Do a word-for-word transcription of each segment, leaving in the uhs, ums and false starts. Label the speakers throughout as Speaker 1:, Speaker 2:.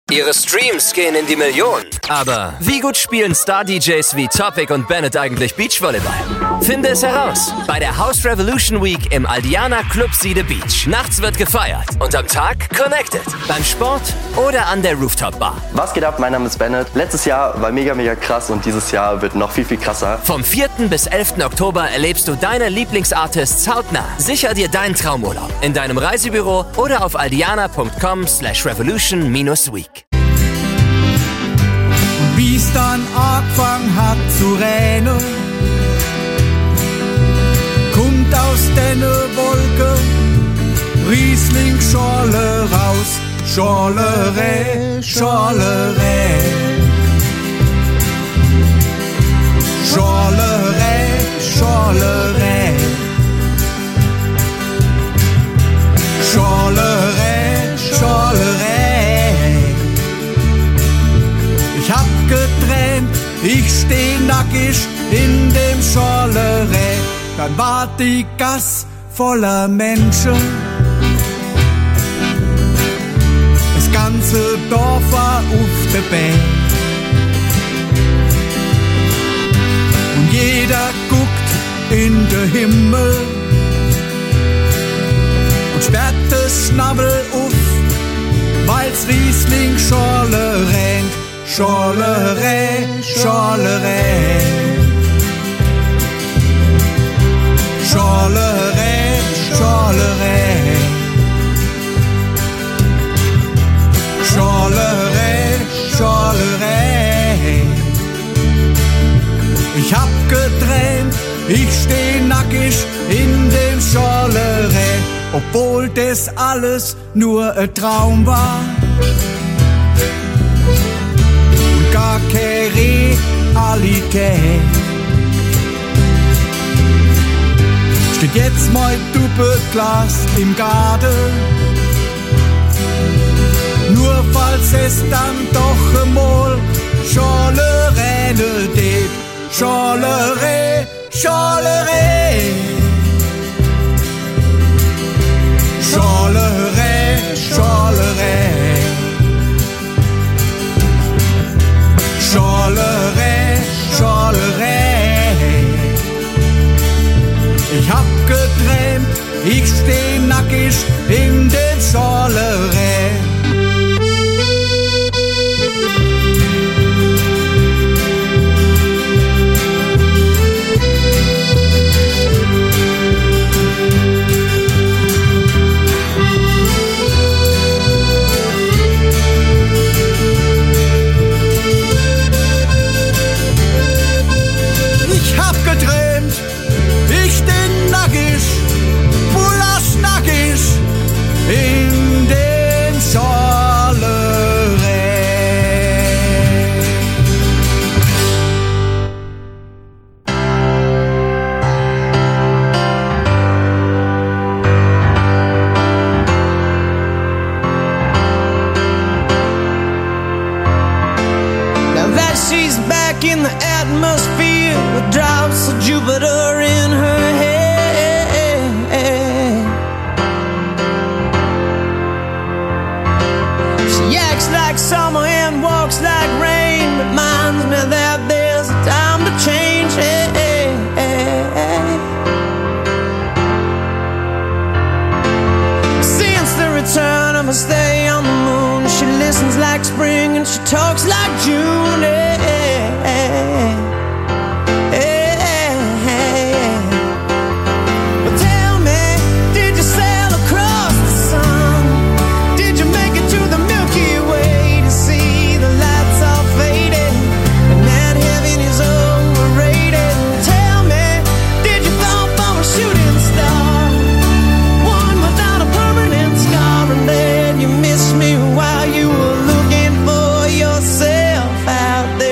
Speaker 1: Ihre Streams gehen in die Millionen. Aber wie gut spielen Star-D Js wie Topic und Bennett eigentlich Beachvolleyball? Finde es heraus bei der House Revolution Week im Aldiana Club Siede Beach. Nachts wird gefeiert und am Tag connected. Beim Sport oder an der Rooftop-Bar.
Speaker 2: Was geht ab? Mein Name ist Bennett. Letztes Jahr war mega, mega krass und dieses Jahr wird noch viel, viel krasser.
Speaker 1: Vom vierten bis elften Oktober erlebst du deine Lieblingsartists hautnah. Sicher dir deinen Traumurlaub in deinem Reisebüro oder auf aldiana punkt com slash revolution minus week.
Speaker 3: Wie's dann angefangen hat zu regnen, kommt aus den Wolken Riesling-Schorle raus. Schorlerä, Schorlerä. Schorlerä, Schorlerä. Schorlerä, Schorlerä. Ich hab geträumt, ich steh nackig in dem Schorlerä. Dann war die Gasse voller Menschen. Das ganze Dorf war auf der Bäh. Und jeder guckt in den Himmel und sperrt das Schnabel auf, weil's Riesling Schorle rennt. Schorlerä, Schorlerä. Schorlerä, Schorlerä. Schorlerä, Schorlerä. Ich hab geträumt, ich steh nackig in dem Schorlerä, obwohl das alles nur ein Traum war. Gar keine Realität. Steht jetzt mein Doppelglas im Garten, nur falls es dann doch einmal Schorlerä geht. Schorlerä, Schorlerä. Schorlerä, Schorlerä. Schorlerä, Schorlerä. Ich hab geträumt, ich steh nackig in dem Schorlerä. In dem Schorlerä. Now that she's back in the atmosphere with drops of Jupiter in her head. Like summer and walks like rain, reminds me that there's a time to change. Hey, hey, hey. Since the return of her stay on the moon, she listens like spring and she talks like June. Hey, hey, hey, hey. But tell me, did you sail across the sun? Did you make it to the Milky Way? You missed me while you were looking for yourself out there.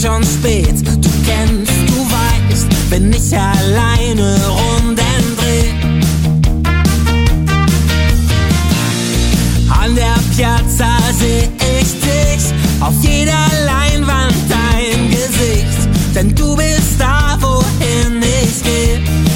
Speaker 3: schon spät. Du kennst, du weißt, wenn ich alleine Runden dreh. An der Piazza seh ich dich, auf jeder Leinwand dein Gesicht. Denn du bist da, wohin ich geh.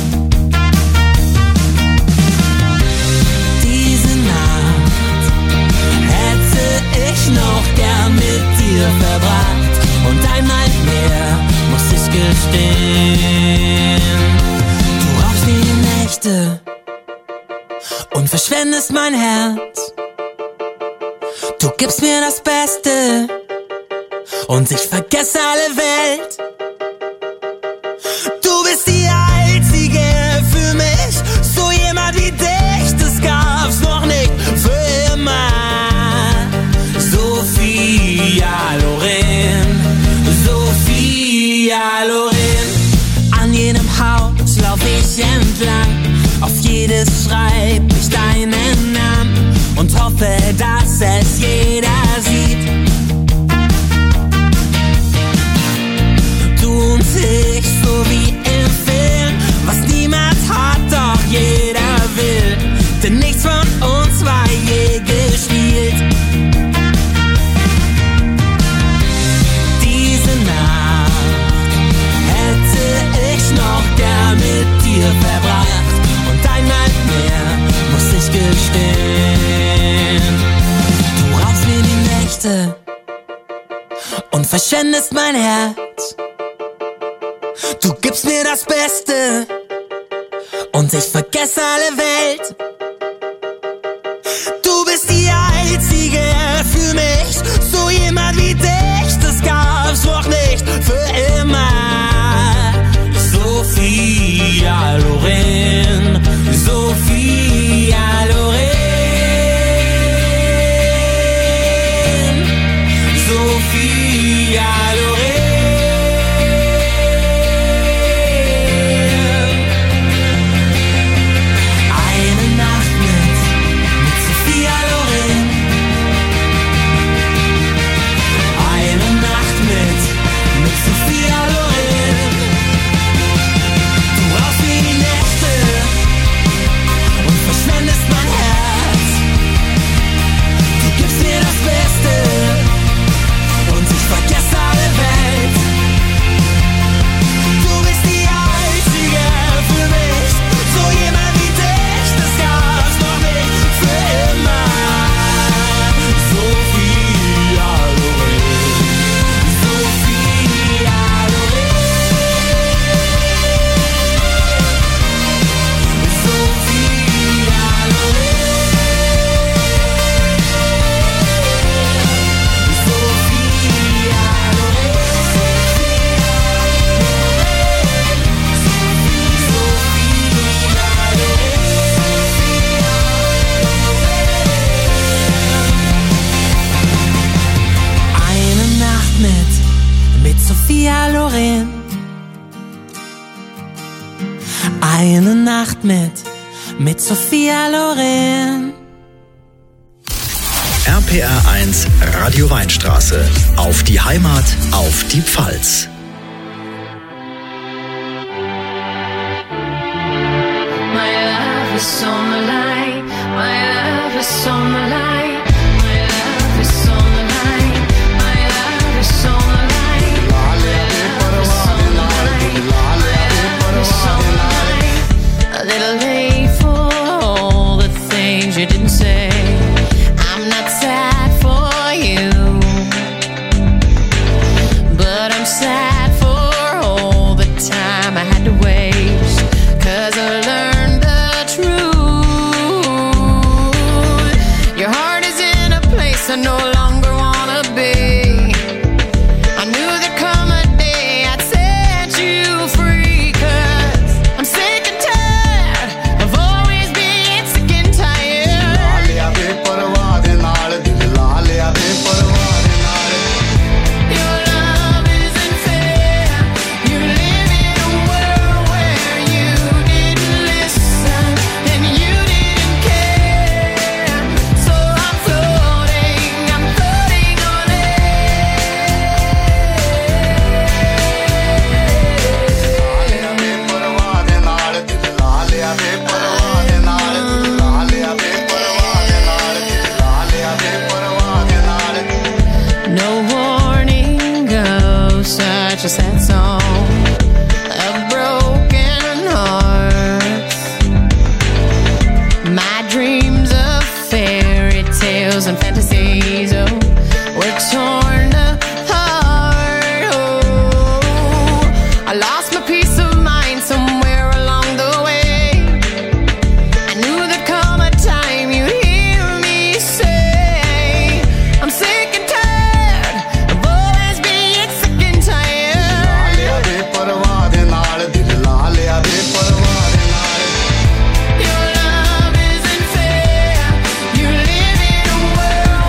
Speaker 3: Diese Nacht hätte ich noch gern mit dir verbracht. Und einmal mehr muss ich gestehen, du raubst mir die Nächte und verschwendest mein Herz. Du gibst mir das Beste und ich vergesse alle Welt. Du bist die Einzige für mich, so jemand wie dich, das gab's noch nicht für immer. Sophia Loren, Sophia Loren. An jedem Haus lauf ich entlang, auf jedes schreib ich deinen Namen und hoffe, dass es jeder sieht. Du und ich, so wie im Film, was niemand hat, doch jeder will, denn nichts von uns war je gespielt. Diese Nacht hätte ich noch gern mit dir verbracht und einmal mehr muss ich gestehen, du raubst mir die Nächte und verschwendest mein Herz. Du gibst mir das Beste und ich vergesse alle Welt. Du bist die Einzige für mich, so jemand wie dich, das gab's noch nicht für immer. Sophia Loren, Sophia Loren, Sophia Loren. Sophia Loren. Eine Nacht mit, mit Sophia Loren.
Speaker 4: R P R eins Radio Weinstraße. Auf die Heimat, auf die Pfalz.
Speaker 5: My love is on the line. My love is on the line. My love is on the line. My love is on the line. A little late for all the things you didn't say. I'm not sad for you, but I'm sad for all the time I had to waste, 'cause I learned the truth. Your heart is in a place I no longer wanna be. I knew there'd come a day I'd set you free, 'cause I'm sick and tired of always being sick and tired. Your love isn't fair. You live in a world where you didn't listen and you didn't care. So I'm floating, I'm and fantasies, oh, we're torn apart, oh. I lost my peace of mind somewhere along the way. I knew there'd come a time you'd hear me say, I'm sick and tired of always being sick and tired. Your love isn't fair. You live in a world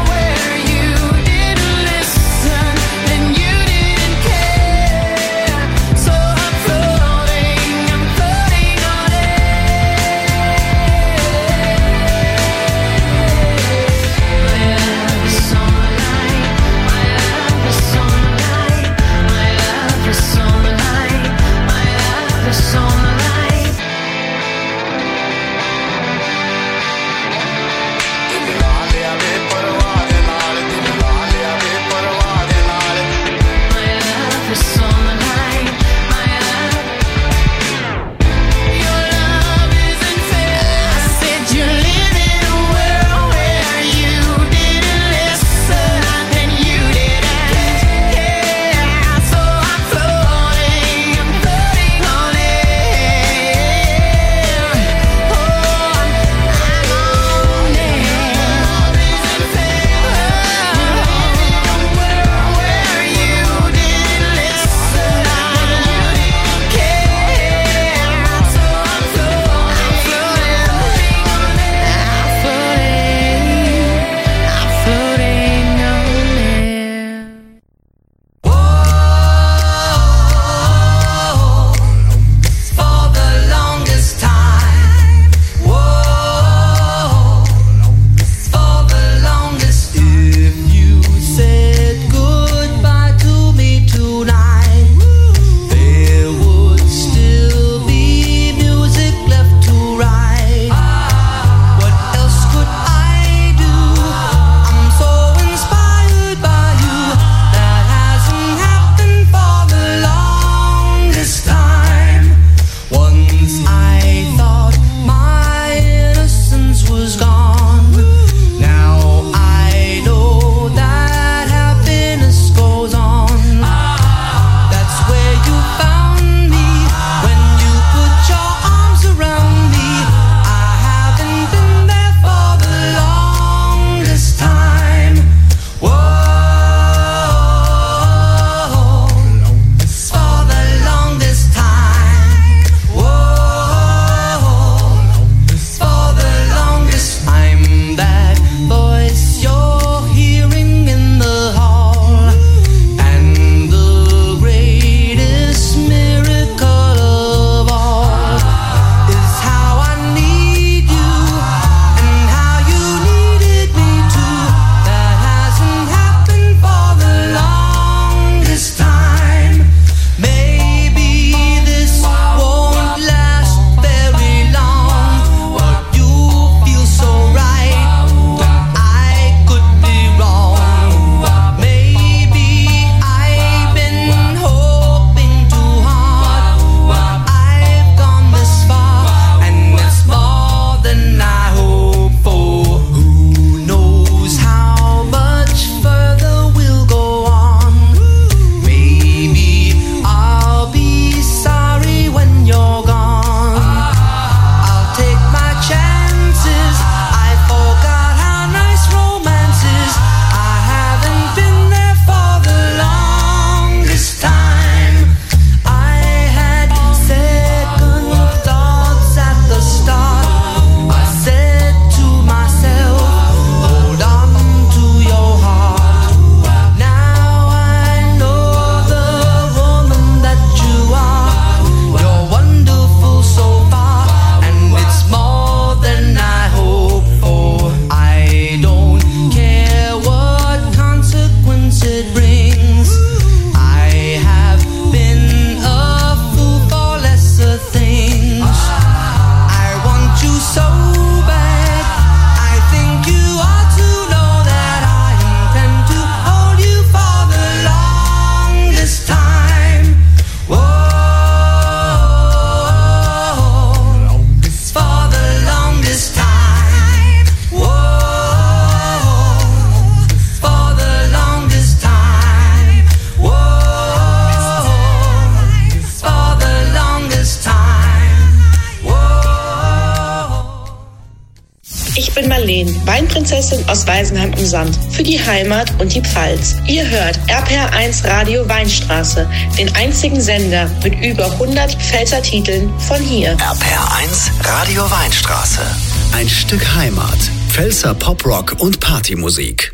Speaker 6: bin Marleen, Weinprinzessin aus Weisenheim am Sand, für die Heimat und die Pfalz. Ihr hört R P R eins Radio Weinstraße, den einzigen Sender mit über hundert Pfälzer Titeln von hier.
Speaker 4: R P R eins Radio Weinstraße. Ein Stück Heimat. Pfälzer Poprock und Partymusik.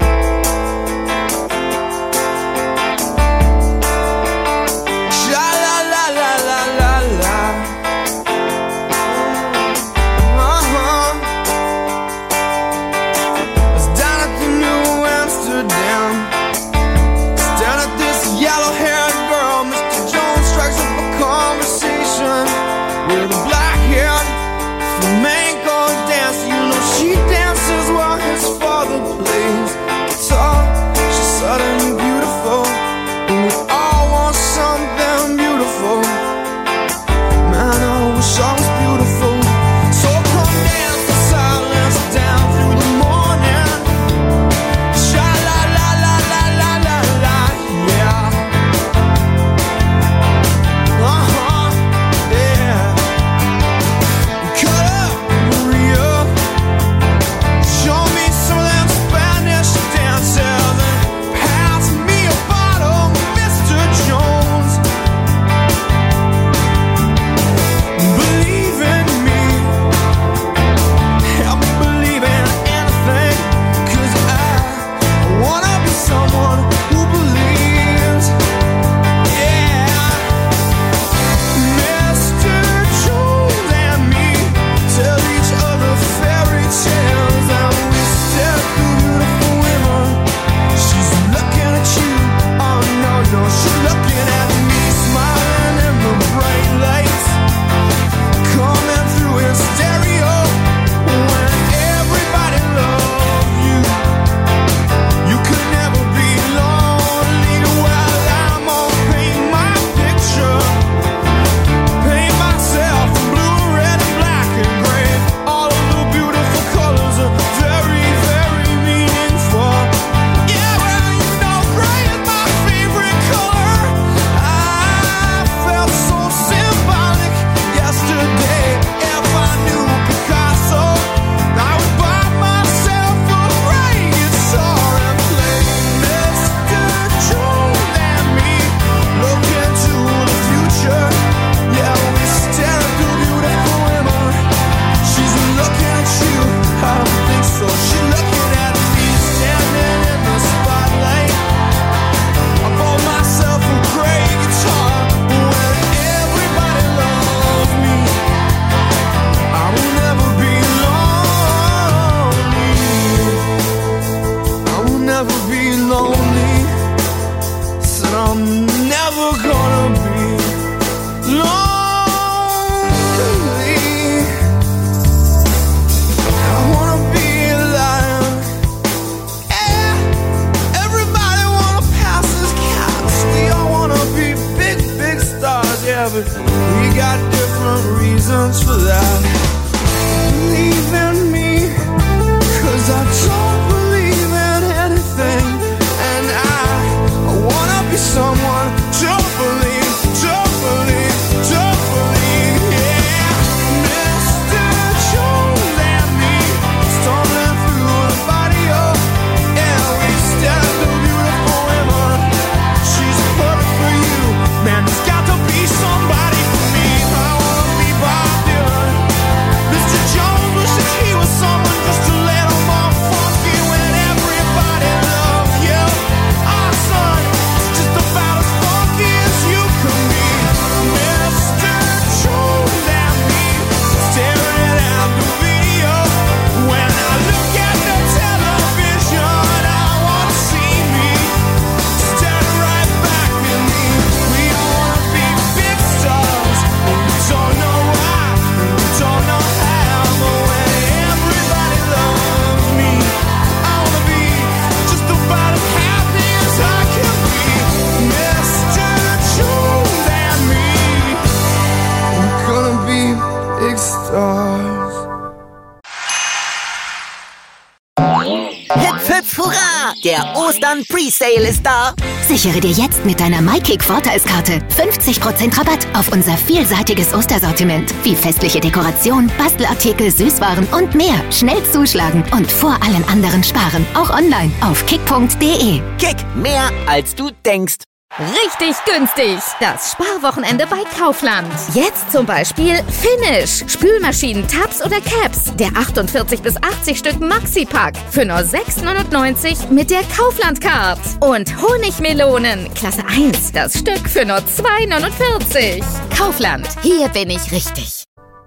Speaker 7: Hüpf, hüpf, hurra! Der Ostern-Presale ist da. Sichere dir jetzt mit deiner MyKick-Vorteilskarte fünfzig Prozent Rabatt auf unser vielseitiges Ostersortiment. Wie festliche Dekoration, Bastelartikel, Süßwaren und mehr. Schnell zuschlagen und vor allen anderen sparen. Auch online auf kick punkt de.
Speaker 8: Kick, mehr als du denkst.
Speaker 9: Richtig günstig. Das Sparwochenende bei Kaufland. Jetzt zum Beispiel Finish. Spülmaschinen, Tabs oder Caps. Der achtundvierzig bis achtzig Stück Maxi-Pack. Für nur sechs neunundneunzig mit der Kaufland-Card. Und Honigmelonen. Klasse eins. Das Stück für nur zwei neunundvierzig. Kaufland. Hier bin ich richtig.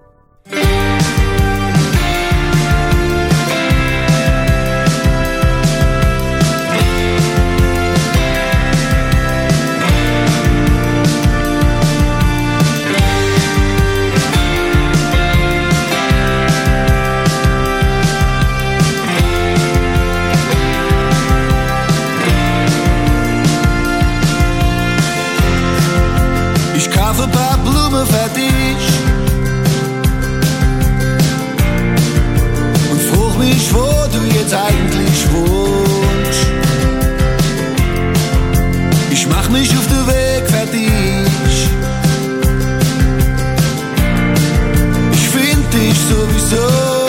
Speaker 3: Ich kaufe ein paar Blumen für dich und frag mich, wo du jetzt eigentlich wohnst. Ich mach mich auf den Weg für dich. Ich find dich sowieso.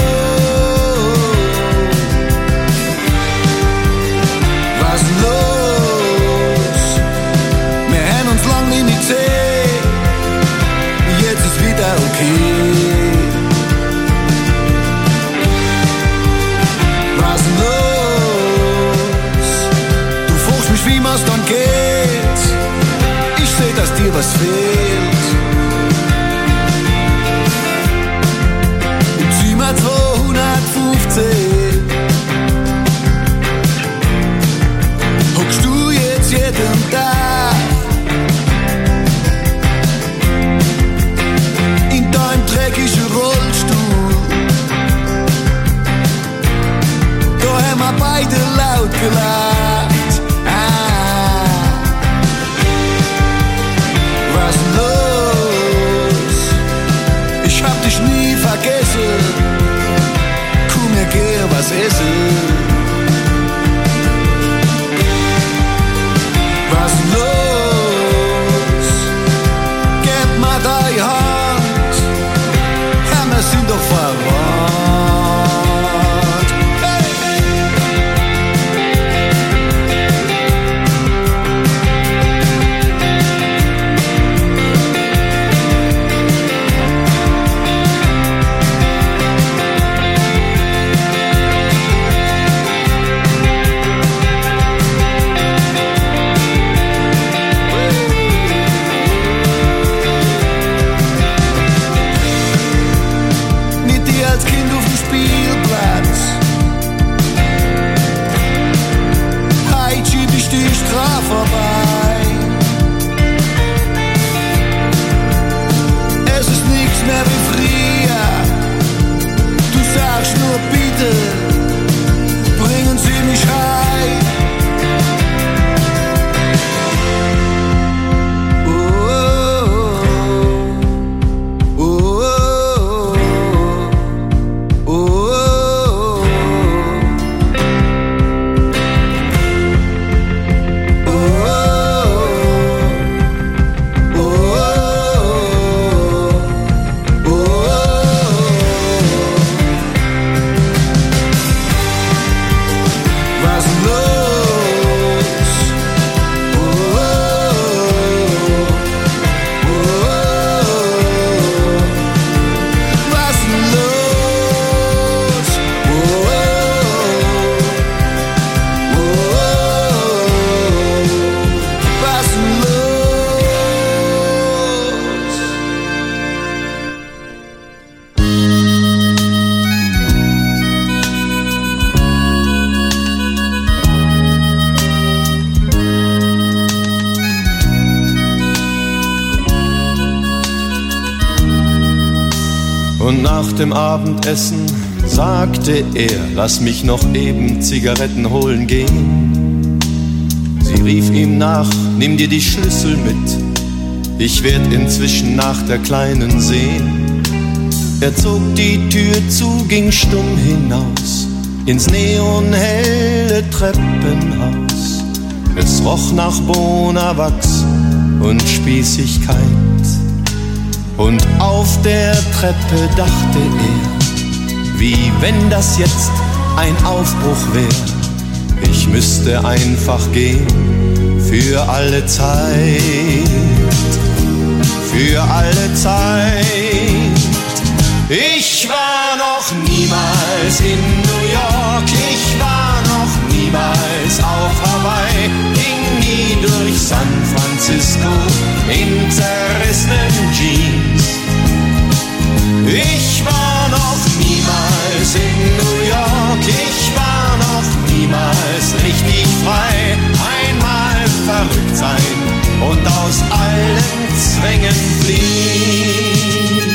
Speaker 3: Was ist los? Wir haben uns lang nicht gesehen. Jetzt ist wieder okay. Was ist los? Du fragst mich, wie mir's dann geht. Ich seh, dass dir was fehlt. Im Zimmer zweihundertfünfzehn hockst du jetzt jeden Tag in deinem dreckigen Rollstuhl. Da haben wir beide laut gelacht. Ah, was ist los? Ich hab dich nie vergessen. Komm, wir gehen was essen. Was ist los? Gib mir deine Hand. Ja, wir sind doch verwandt. Hey! Mit dir als Kind auf dem Spielplatz. Heute schieb ich die Strafe vorbei. Es ist nichts mehr wie früher. Du sagst nur bitte, bringen Sie mich heim. Oh, oh, oh, oh, oh, oh. Was ist los? Oh, oh, oh, was ist los? Oh, oh, was ist los?
Speaker 10: Und nach dem Abendessen sagte er, lass mich noch eben Zigaretten holen gehen. Sie rief ihm nach, nimm dir die Schlüssel mit, ich werd inzwischen nach der Kleinen sehen. Er zog die Tür zu, ging stumm hinaus ins neonhelle Treppenhaus. Es roch nach Bonawachs und Spießigkeit. Und auf der Treppe dachte er, wie wenn das jetzt ein Aufbruch wär. Ich müsste einfach gehen, für alle Zeit, für alle Zeit. Ich war noch niemals in New York, ich war noch niemals auf Hawaii, ging nie durch San Francisco in zerrissenen Jeans. Ich war noch niemals in New York, ich war noch niemals richtig frei. Einmal verrückt sein und aus allen Zwängen fliehen.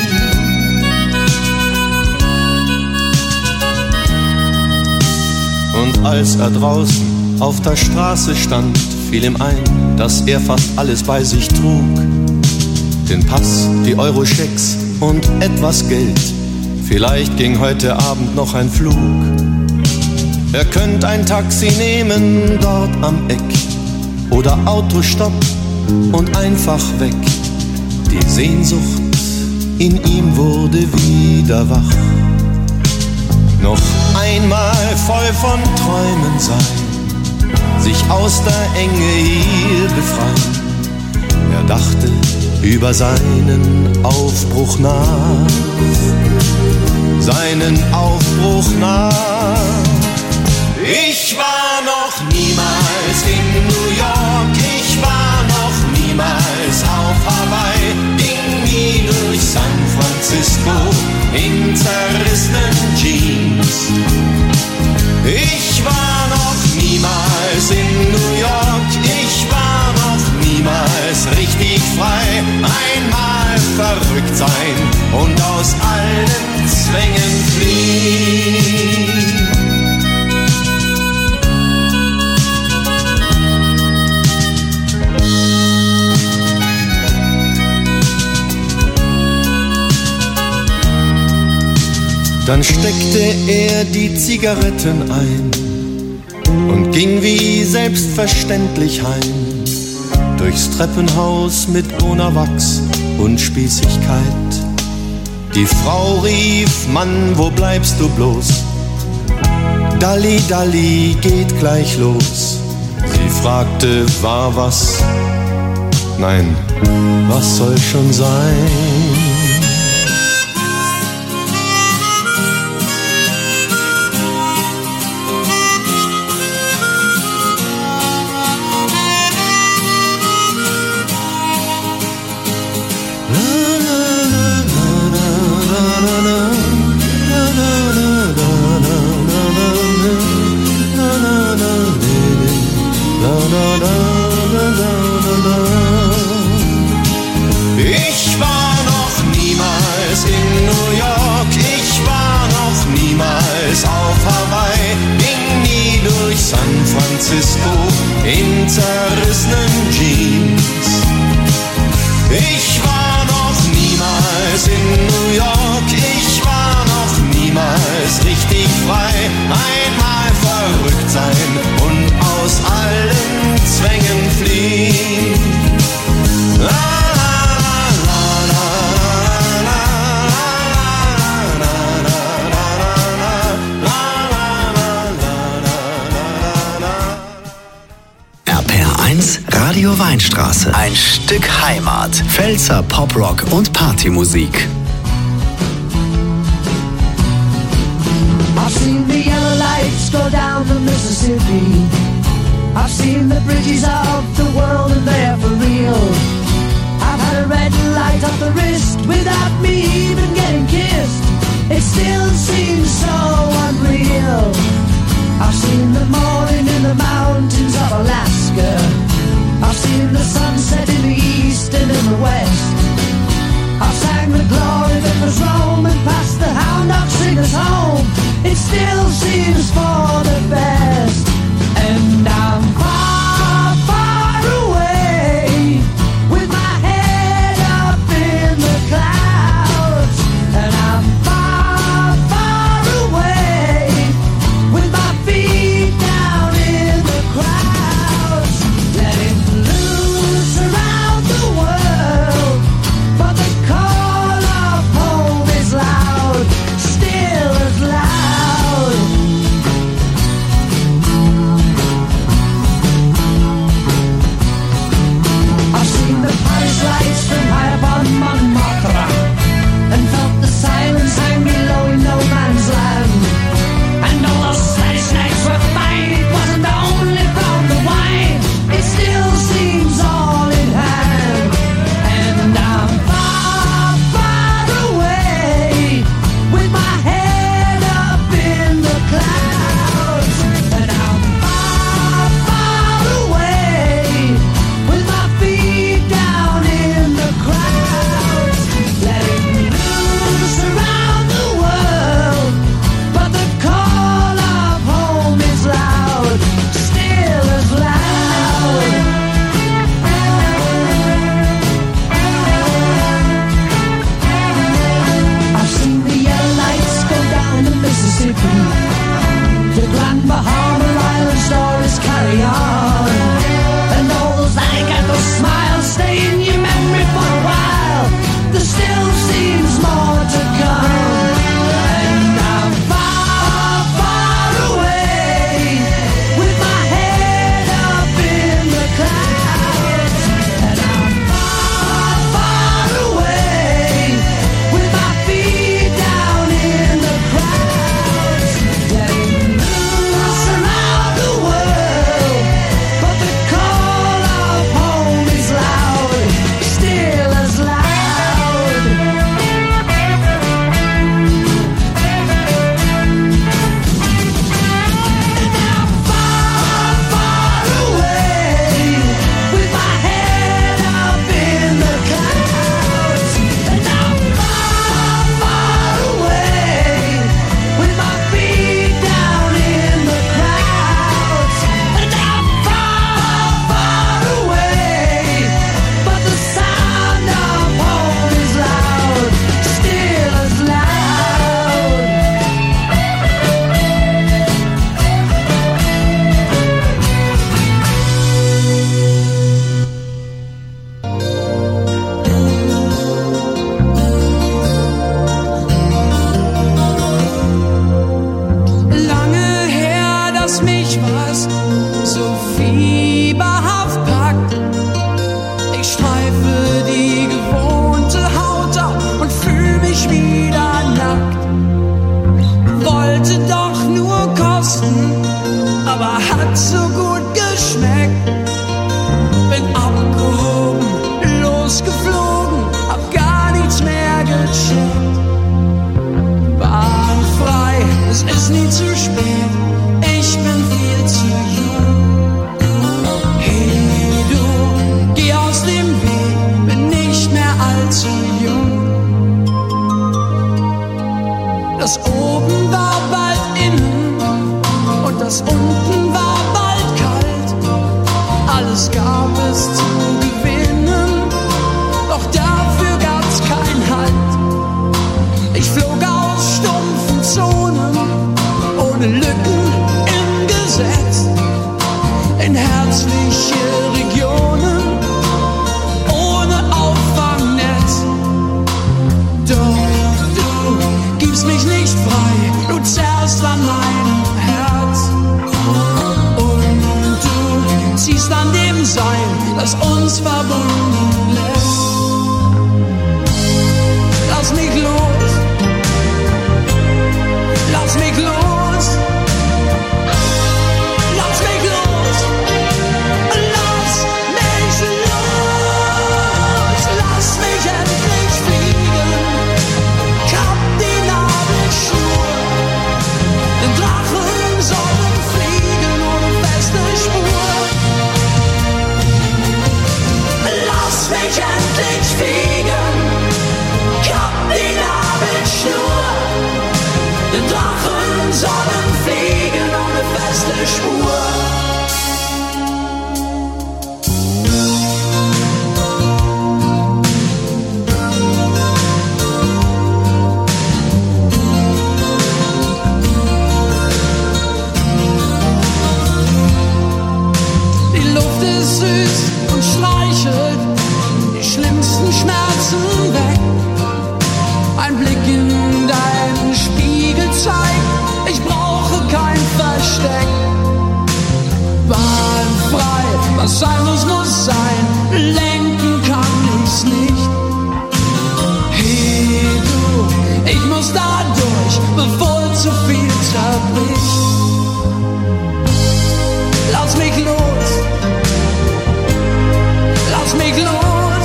Speaker 10: Und als er draußen auf der Straße stand, fiel ihm ein, dass er fast alles bei sich trug. Den Pass, die Euro-Schecks und etwas Geld. Vielleicht ging heute Abend noch ein Flug. Er könnte ein Taxi nehmen dort am Eck oder Autostopp und einfach weg. Die Sehnsucht in ihm wurde wieder wach. Noch einmal voll von Träumen sein, sich aus der Enge hier befreien. Er dachte über seinen Aufbruch nach, seinen Aufbruch nach. Ich war noch niemals in New York, ich war noch niemals auf Hawaii, ging nie durch San Francisco in zerrissenen Jeans. Ich war noch niemals in New York, ich war noch niemals richtig frei. Einmal verrückt sein und aus allen Zwängen fliehen. Dann steckte er die Zigaretten ein und ging wie selbstverständlich heim, durchs Treppenhaus mit Bonawachs und Spießigkeit. Die Frau rief, Mann, wo bleibst du bloß? Dalli, Dalli, geht gleich los. Sie fragte, war was? Nein, was soll schon sein? Ich war noch niemals in New York, ich war noch niemals auf Hawaii, ging nie durch San Francisco in zerrissenen Jeans. Ich war noch niemals in New York, ich war noch niemals richtig frei. Einmal verrückt sein und aus allen Zwängen fliehen. La,
Speaker 4: R P R eins Radio Weinstraße. Ein Stück Heimat. Pfälzer Poprock und Partymusik.
Speaker 3: I've seen the yellow lights go down the Mississippi. I've seen the bridges of the world and they're for real. I've had a red light up the wrist without me even getting kissed. It still seems so unreal. I've seen the morning in the mountains of Alaska. I've seen the sunset in the east and in the west. I've sang the glory that was Rome and passed the hound dog singers home. It still seems for the best. And I'm far, far away with my head up in the clouds. And I'm far, far away with my feet down in the crowds. ist nie zu spät, ich bin viel zu jung. Hey du, geh aus dem Weg, bin nicht mehr allzu jung. Das oben war bald innen und das unten war bald kalt. Alles gab es zu gewinnen, doch dafür gab's keinen Halt. Ich flog aus stumpfen Zonen, ohne Lücken im Gesetz, in herzliche Regionen, ohne Auffangnetz. Doch du gibst mich nicht frei, du zerrst an meinem Herz. Und du ziehst an dem Seil, das uns verbunden lässt. Lass mich los, lass mich los, lass mich los, lass mich los, lass mich endlich fliegen, kapp die Nabelschnur, den Drachen sollen fliegen ohne feste Spur. Lass mich endlich fliegen, kapp die Nabelschnur, den Drachen sollen fliegen ohne feste Spur. Die Luft ist süß und streichelt die schlimmsten Schmerzen weg. Ein Blick in deinen Spiegel zeigt, ich brauche kein Versteck. Wahlfrei, was sein muss, muss sein, lenken kann ich's nicht. Hey du, ich muss da durch, bevor zu viel zerbricht. Lass mich los, lass mich los,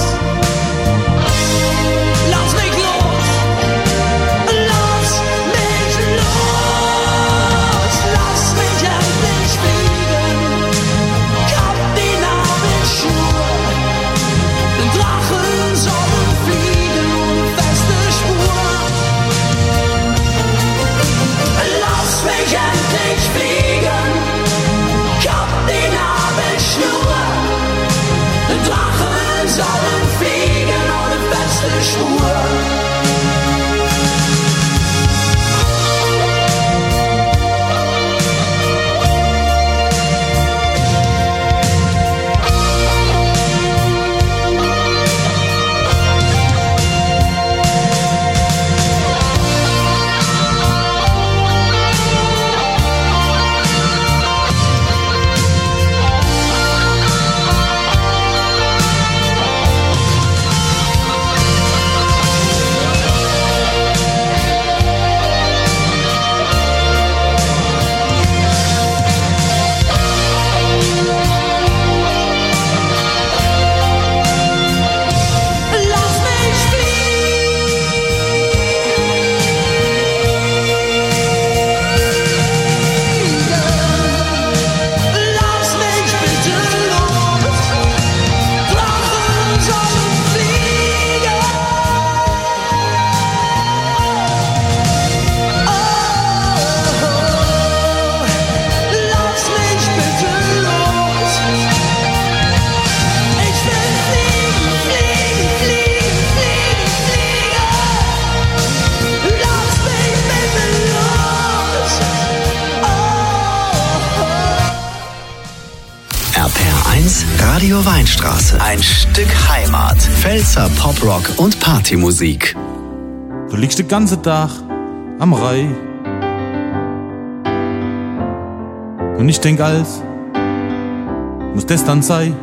Speaker 3: lass mich los, lass mich los, lass mich endlich fliegen, kapp die Nabelschnur, den Drachen sollen fliegen ohne feste Spur. Lass mich endlich fliegen, kapp die Nabelschnur, den Drachen sollen fliegen ohne feste Spur.
Speaker 4: Radio Weinstraße. Ein Stück Heimat. Pfälzer Poprock und Partymusik.
Speaker 11: Du liegst den ganzen Tag am Rai. Und ich denk alles, muss das dann sein?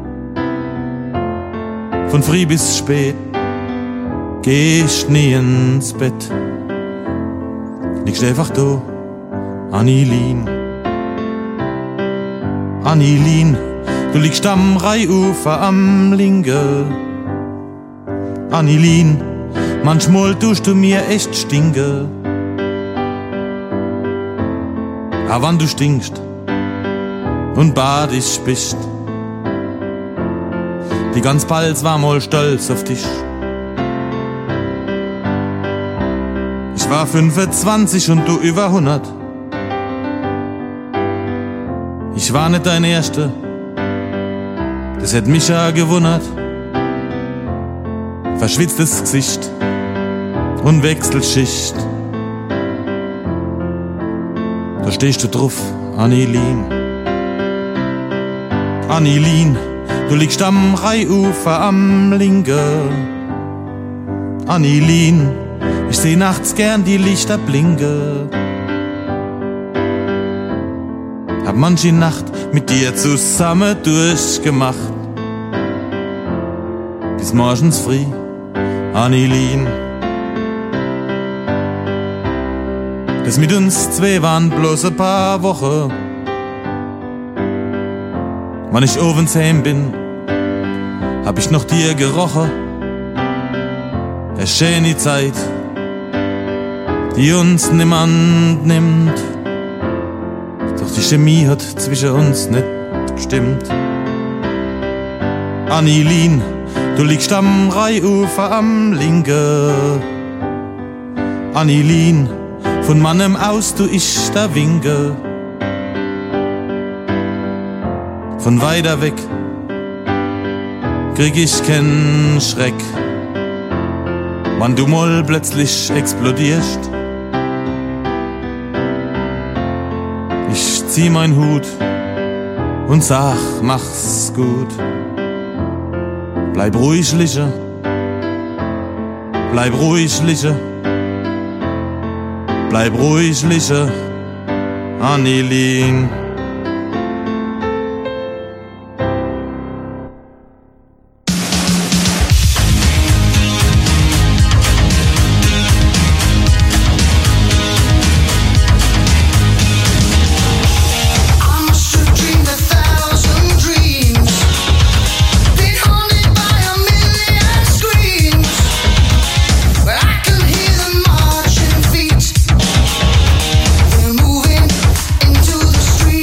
Speaker 11: Von früh bis spät gehst nie ins Bett. Liegst einfach da, Annilien. Annilien, du liegst am Rheinufer am Linke. Annilien, manchmal tust du mir echt stinke. aber wann du stinkst und badisch bist. Die ganz Pfalz war mal stolz auf dich. Ich war fünfundzwanzig und du über hundert. Ich war nicht dein Erster, das hätt mich ja gewundert. Verschwitztes Gesicht und Wechselschicht. Da stehst du drauf, Annelien. Annelien, du liegst am Rheinufer am Linke. Annelien, ich seh nachts gern die Lichter blinken. Hab manche Nacht mit dir zusammen durchgemacht. Bis morgens früh, Annelien. Das mit uns zwei waren bloß ein paar Wochen. Wann ich ovens heim bin, hab ich noch dir gerochen. Der schöne Zeit, die uns niemand nimmt. Doch die Chemie hat zwischen uns nicht gestimmt. Annelien, du liegst am Rheinufer am Linke. Annelien, von meinem aus tu ich da winke. Von weiter weg krieg ich keinen Schreck, wann du mal plötzlich explodierst. Ich zieh mein Hut und sag, mach's gut. Bleib ruhig liegen, bleib ruhig liegen, bleib ruhig liegen, Annelien.
Speaker 3: Moving into the street.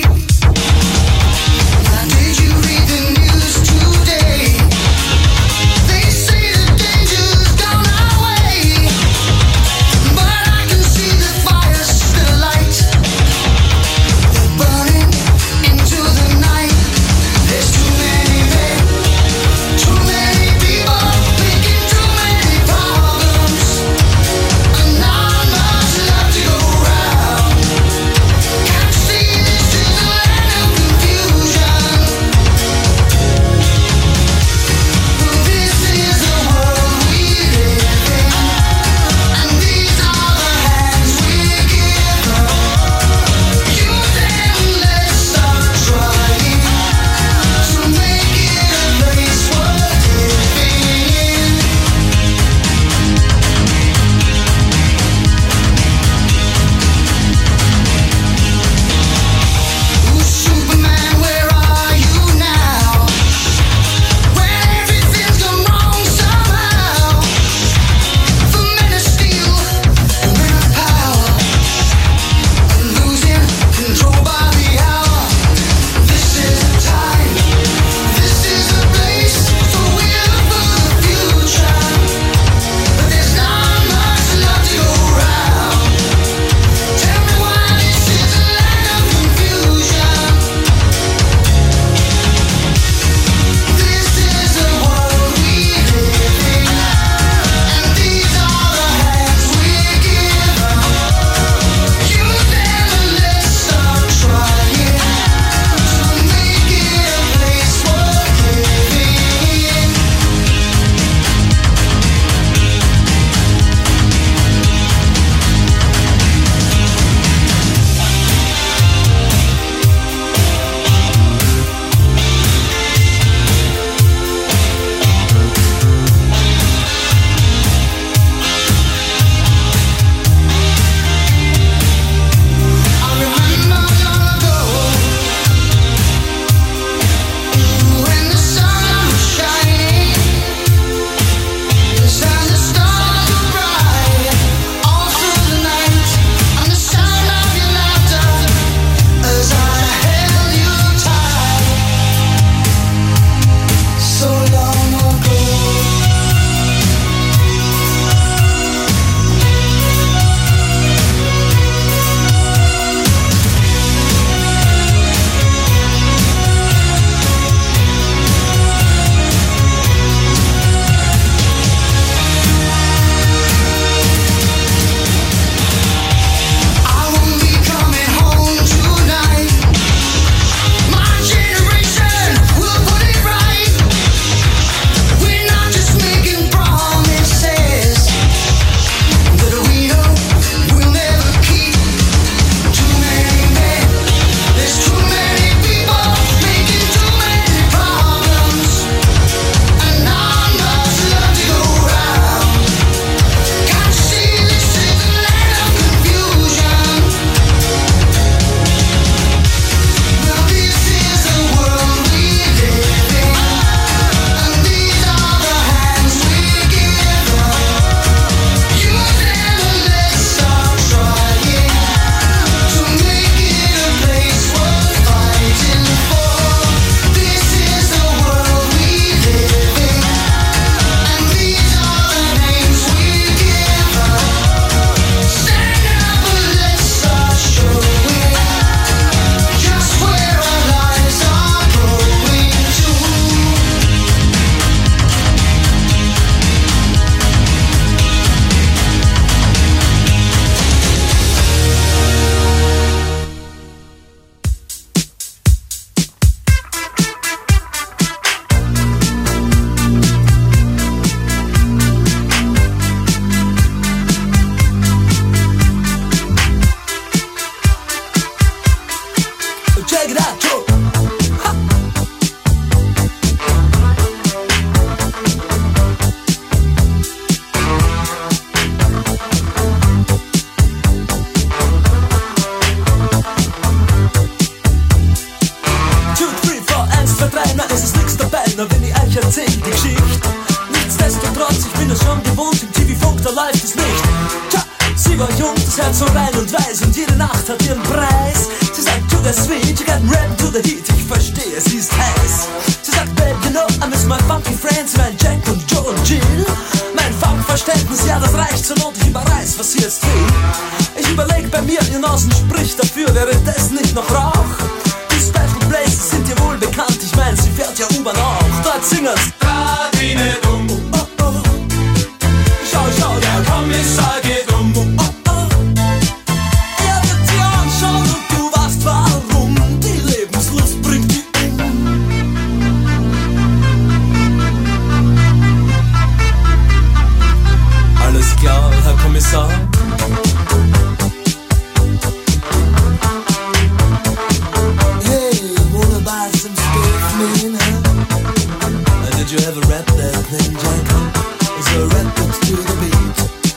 Speaker 12: und jede Nacht hat ihren Preis. Sie sagt, sugar sweet, you got rap to the heat. Ich verstehe, sie ist heiß. Sie sagt, babe, you know, I miss my funky friends, mein Jack und Joe und Jill. Mein Funkverständnis, ja, das reicht zur Not, ich überreiß, was sie jetzt will. Ich überleg bei mir, ihr Nasen spricht dafür, wäre das nicht noch Rauch? Die Special Places sind dir wohl bekannt, ich mein, sie fährt ja U-Bahn auch. Dort singen's Radine dumm, oh, oh. Schau, schau, der Kommissar geht um, oh, oh. Er wird dir anschauen und du weißt warum, die Lebenslust bringt die um. Alles klar, Herr Kommissar. Did you ever rap that thing, Jack? Is a rap it to the beat?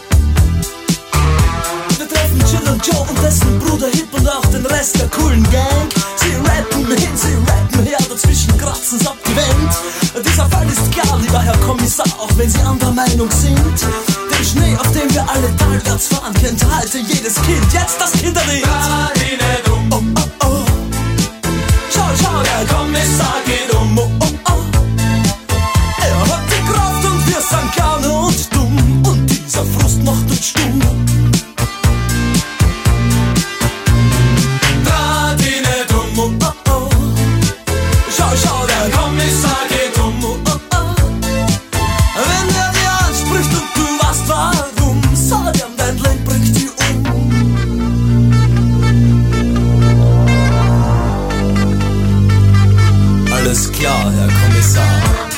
Speaker 12: Wir treffen Jill und Joe und dessen Bruder Hip und auch den Rest der coolen Gang. Sie rappen hin, sie rappen her, dazwischen kratzen's ab die Wand. Dieser Fall ist klar, lieber Herr Kommissar, auch wenn Sie anderer Meinung sind. Den Schnee, auf dem wir alle talwärts fahren, kennt heute jedes Kind. Jetzt das Kinderlied. Oh, oh, oh. Schau, schau, der Kommissar geht um, oh, oh, oh. Er hat die Kraft und wir sind gerne und dumm. Und dieser Frust macht uns stumm. Da die nicht um, oh, oh, oh. Schau, schau, der Kommissar geht um, oh, oh, oh. Wenn er dir anspricht und du weißt warum, sag ihm, dein Leben bringt die um. Alles klar, Herr Kommissar.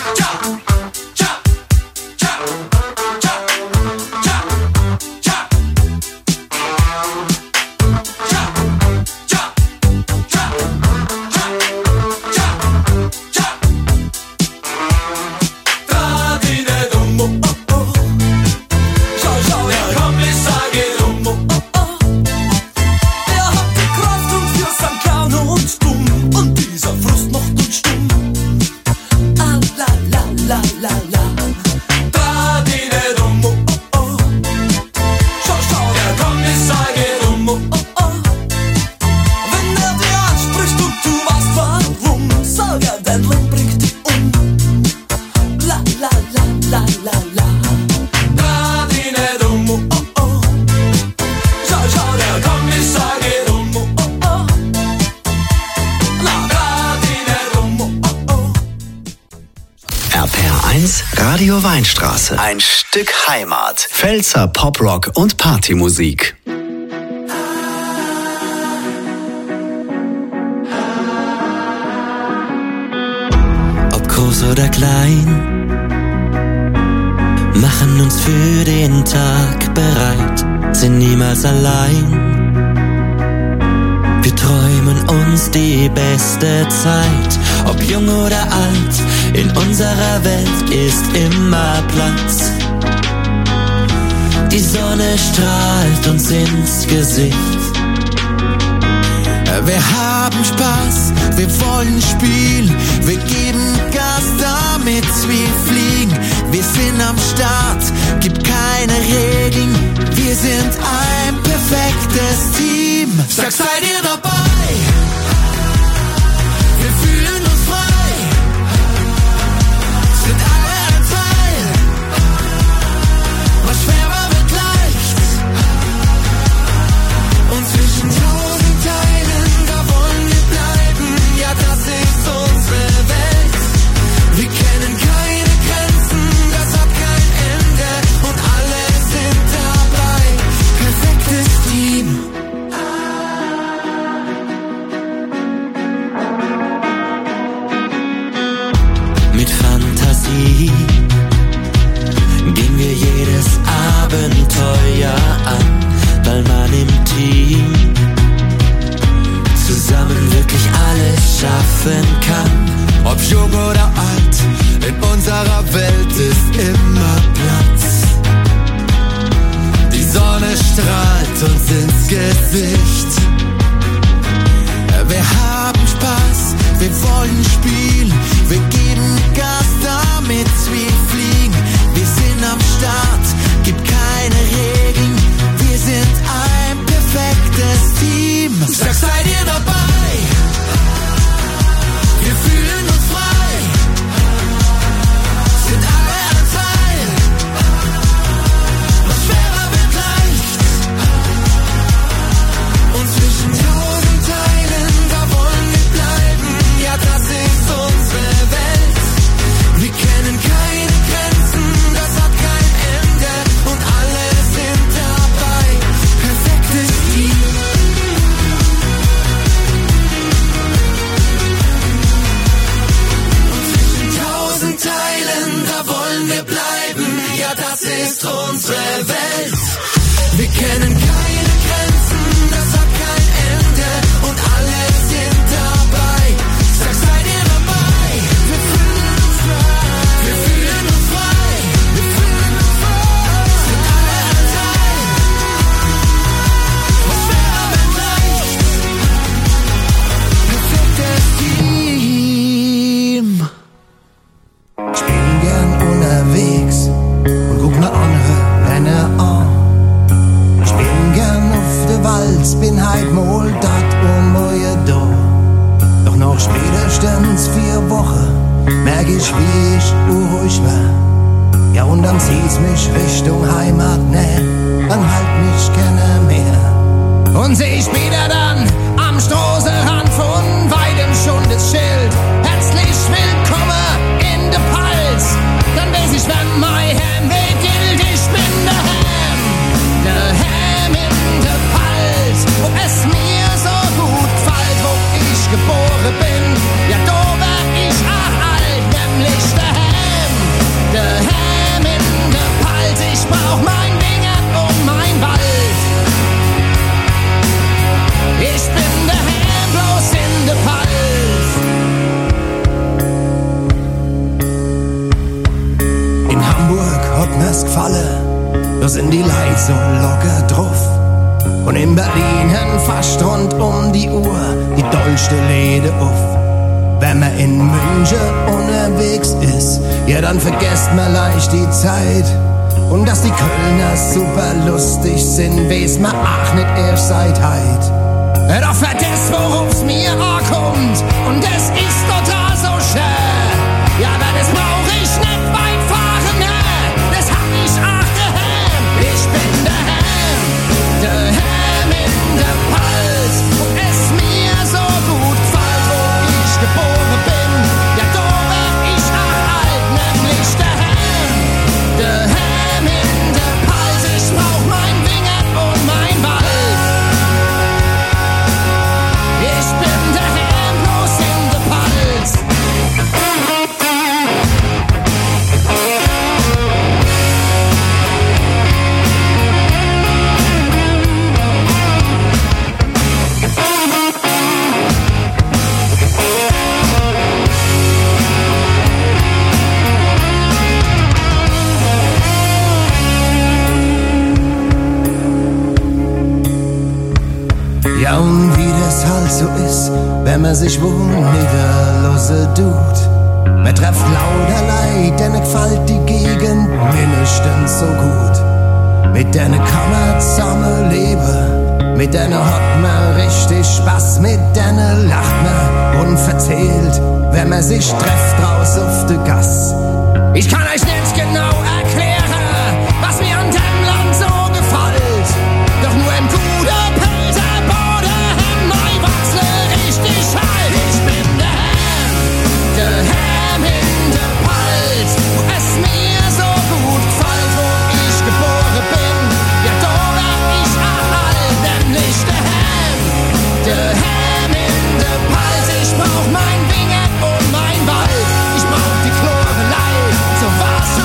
Speaker 4: Radio Weinstraße. Ein Stück Heimat. Pfälzer Poprock und Partymusik.
Speaker 13: Ob groß oder klein, machen uns für den Tag bereit, sind niemals allein. Wir träumen uns die beste Zeit, ob jung oder alt, in unserer Welt ist immer Platz. Die Sonne strahlt uns ins Gesicht.
Speaker 3: Wir haben Spaß, wir wollen spielen, wir geben Gas, damit wir fliegen. Wir sind am Start, gibt keine Regeln, wir sind ein perfektes Team. Sag, seid ihr dabei? Wir fühlen uns frei, sind alle ein Teil. Was schwer war, wird leicht. Und zwischen tausend Teilen, da wollen wir bleiben. Ja, das ist unsere Welt. Wir kennen keine Grenzen, das hat kein Ende. Und alle sind dabei. Perfektes Team.
Speaker 13: Mit Fantasie gehen wir jedes Abenteuer an, weil man im Team zusammen wirklich alles schaffen kann.
Speaker 3: Ob jung oder alt, in unserer Welt ist immer Platz. Die Sonne strahlt uns ins Gesicht. Wir haben Spaß, wir wollen spielen, wir geben Gas, damit wir fliegen. Wir sind am Start, gibt keine Regeln, wir sind ein perfektes
Speaker 12: Team. Sag, seid ihr dabei? Wir fühlen uns frei, sind alle ein Teil. Was schwerer wird leicht. Und zwischen tausend Teilen, da wollen wir bleiben. Ja, das ist unsere Welt. Wir kennen keine Grenzen, das hat kein Ende. Und alle sind dabei. Perfektes Team. Und zwischen tausend Teilen, da wollen wir bleiben. Ja, das ist unsere Welt. Wir kennen keine Grenzen, das hat kein Ende. Und alle sind dabei. Sag, seid ihr dabei? Wir fühlen uns frei. Wir fühlen uns frei. Wir fühlen uns frei. Sind alle ein Teil. Was schwerer wird leicht. Perfektes Team.
Speaker 3: Ich bin gern unterwegs und guck mir andere Männer an. Ich bin gern auf der Walz, bin halt mal dat um euer da. Doch noch spätestens vier Wochen merk ich, wie ich unruhig war. Ja, und dann zieht's mich Richtung Heimat, ne, dann halt mich keiner mehr. Und seh ich wieder dann am Straßenrand von weitem schon das Schild. Herzlich willkommen in der Palz. Dann weiß ich, wenn mein Hem gilt, ich bin der Hem. Der Hem in der Palz, wo es mir so gut gefällt, wo ich geboren bin. Ja, da wär ich auch alt, nämlich der Hem. Der Hem in der Palz, ich brauch mein Winger und mein Wald. Ich bin der Hem bloß in der Palz. In Hamburg hat mir's gefallen, da sind die Leute so locker drauf. Und in Berlin haben fast rund um die Uhr die dollste Läden auf. Wenn man in München unterwegs ist, ja dann vergesst man leicht die Zeit. Und dass die Kölner super lustig sind, weiß man auch nicht erst seit heit. Doch vergesst, woruf's mir ankommt, und es ist total so schön. Ja, aber das brauch ich nicht weit fahren, ne? Das hab ich auch daheim. Ich bin daheim, daheim in der Palz, wo es mir so gut gefällt, wo ich geboren bin. Ja, da wär ich auch alt, nämlich daheim, daheim in der Palz. Ich brauch mein Winger und mein Wald. Ich bin daheim bloß in der Palz. Ja, und wie das halt so ist, wenn man sich wo niederlassen tut. Man trifft lauter Leid, denen gefällt die Gegend mindestens so gut. Mit denen kann man zusammen leben, mit denen hat man richtig Spaß, mit denen lacht man und verzählt, wenn man sich trifft raus auf der Gass. Ich kann euch nicht genau erklären, was mir an dem Land so gefällt, doch nur ein guter Pilzer Bode haben mein Wachsle richtig halt. Ich bin der Hem, der Hem in der Palz, wo es mir so gut gefällt, wo ich geboren bin. Ja, da wär ich auch alt, nämlich der Hem, der Hem in der Palz. Ich brauch mein Winger und mein Wald, ich brauch die Chlorelei, so war's so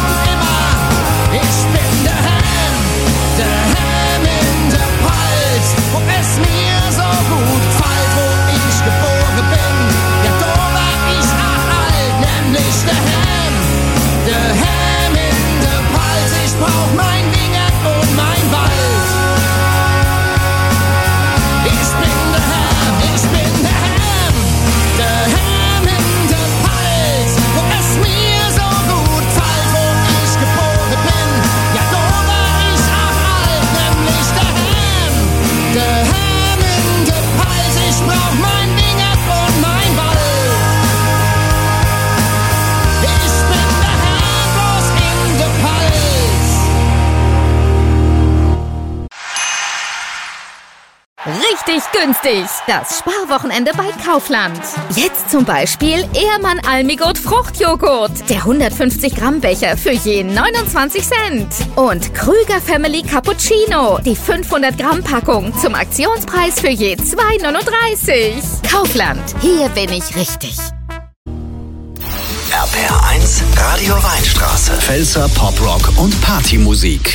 Speaker 9: günstig. Das Sparwochenende bei Kaufland. Jetzt zum Beispiel Ehrmann Almigurt Fruchtjoghurt. Der hundertfünfzig Gramm Becher für je neunundzwanzig Cent. Und Krüger Family Cappuccino. Die fünfhundert Gramm Packung zum Aktionspreis für je zwei neununddreißig. Kaufland. Hier bin ich richtig.
Speaker 4: R P R eins Radio Weinstraße. Pfälzer Poprock und Partymusik.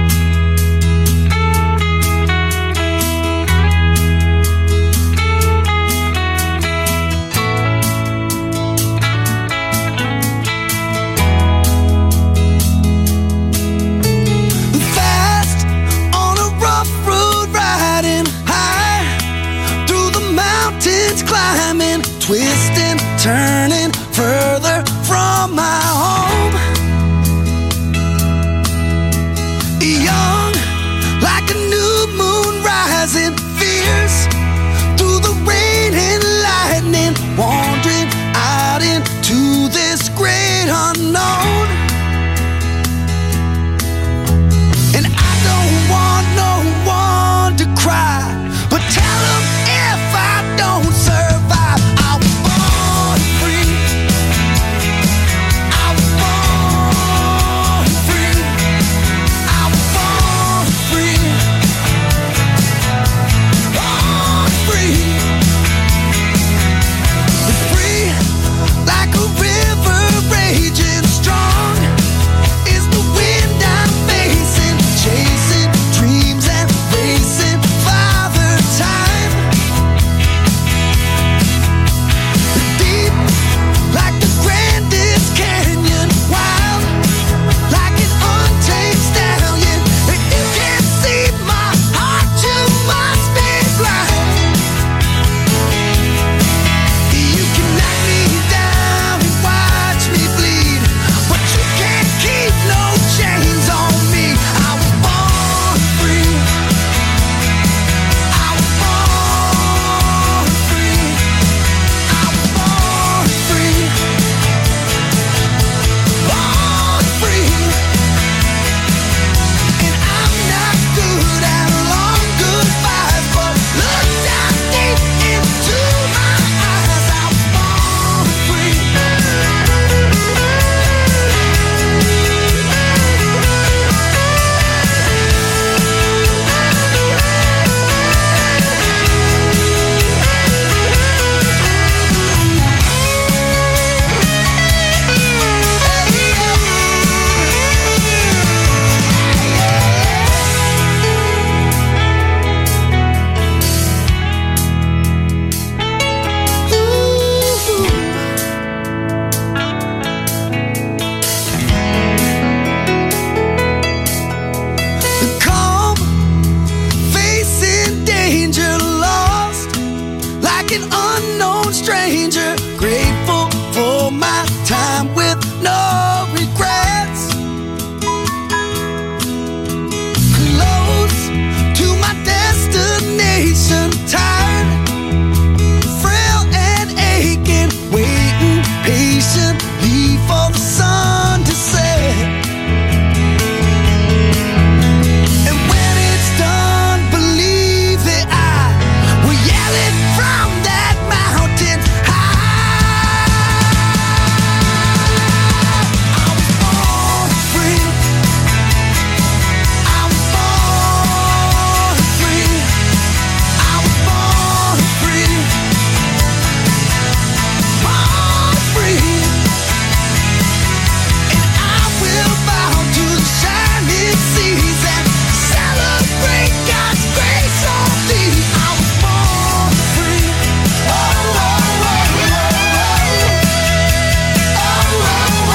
Speaker 3: Fast on a rough road, riding high through the mountains, climbing, twisting, turning further from my home.